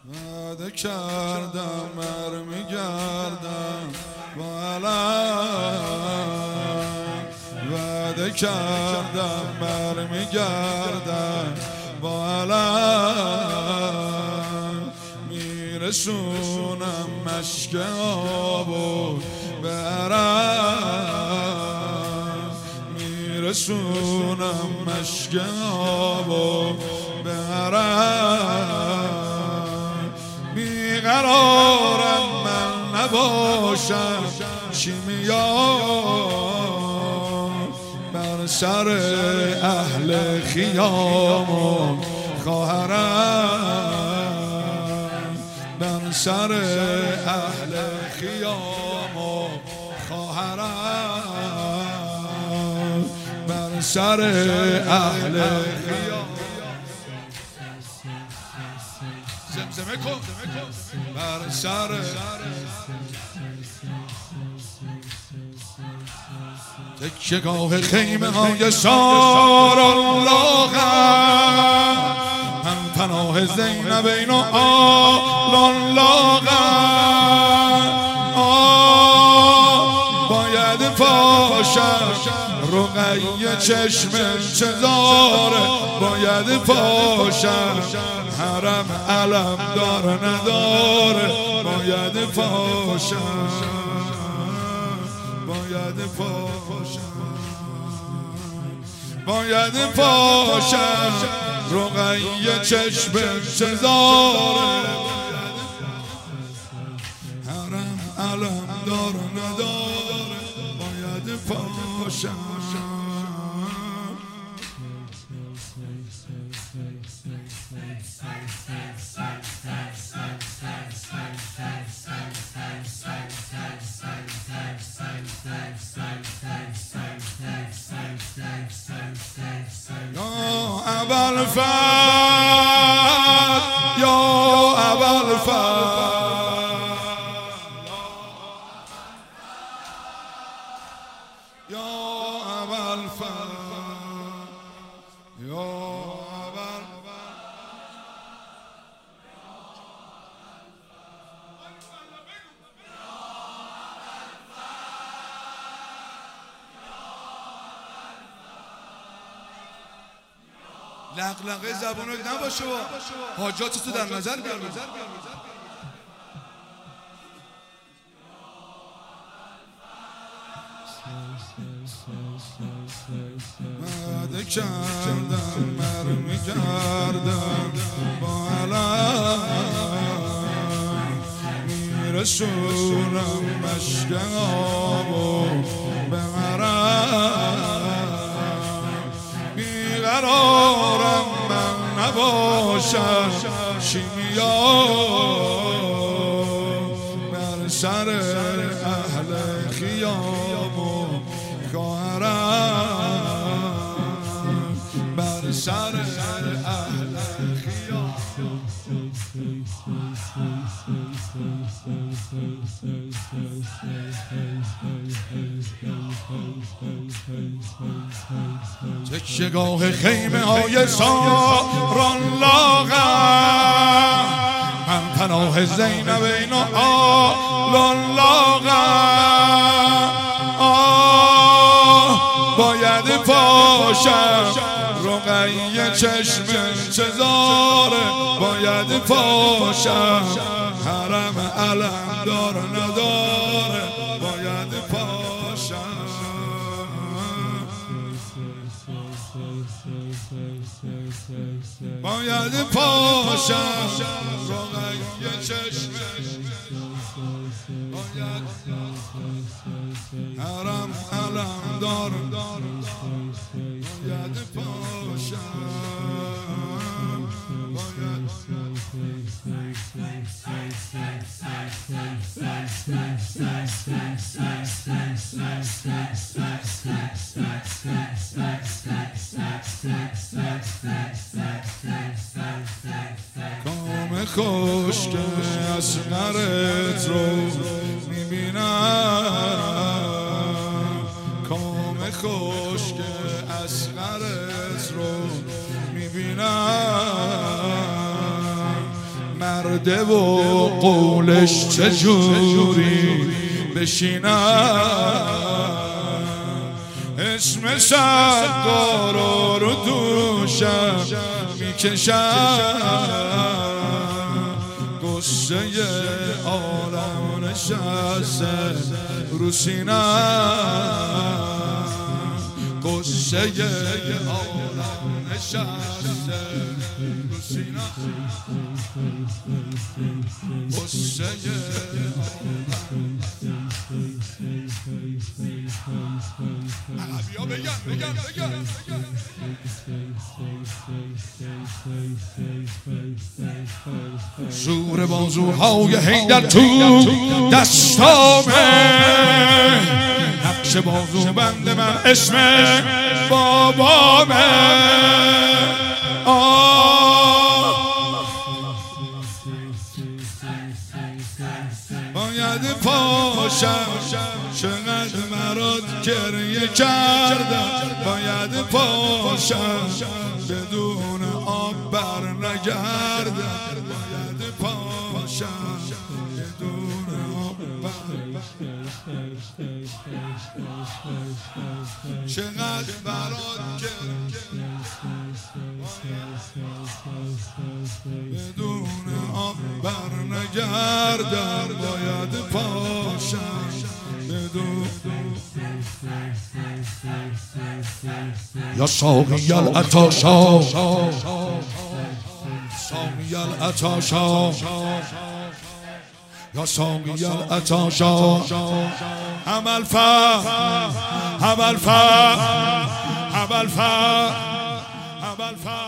وعده کردم برمیگردم با علم، وعده کردم برمیگردم با علم، میرسونم مشک آبو به عرم، میرسونم مشک آبو به عرم، بیقرارم من نباشم شیمیا بر سر اهل خیام و خواهرم، بر سر اهل خیام و خواهرم، بر سر اهل خیام زمزمه کن بر سر تکیه‌گاه خیمه های ساراللاغم، هم پناه زینبین و آلان لاغم، باید پاشم رقیه چشم انتظاره، باید پاشم حرم علم دار نداره، باید پاشم، باید پاشم، باید پاشم رقیه چشم انتظاره، حرم علم دار نداره، باید پاشم. یا ابوالفضل، یا ابوالفضل، یا ابوالفضل، یا لغلقه زبانت نباشه و حاجات تو در نظر بیار. وعده کردم برمیگردم با علم، میرسونم مشک آبو به عرم، بیقرارم من نباشم شیمیا بر سر اهل خیام و خواهرم، بر سر اهل خیام. تکیه‌گاه خیمه های ساران لاغم، من پناه زینبین و آلان لاغم، باید پاشم رقیه چشم انتظاره، باید پاشم حرم علم دار نداره، باید پاشم، باید پاشم رقیه چشم، باید حرم علم دار، باید پاشم، باید کام خشک اصغرت رو میبینم، کام خشک اصغرت رو میبینم، مرده و قولش چجوری بشینم، اسم ستاره رو دوشم میکشم، قصه عالم نشسته رو سینم، قصه عالم نشسته رو سینم، قصه عربی ها بگن. زور بازوهای حیدر تو دستامه، نقش بازو بند من اسم بابامه. باید پاشم چقدر مراد گریه کردم، باید پاشم بدون آب بر نگردم، باید پاشم بدون آب بر چقدر مراد بدون آب بر نگردم، باید پاشم بدون. یا ساقی العطاشا، ساقی العطاشا، یا ساقی العطاشا، عمل فهم عمل فهم عمل فهم عمل فهم.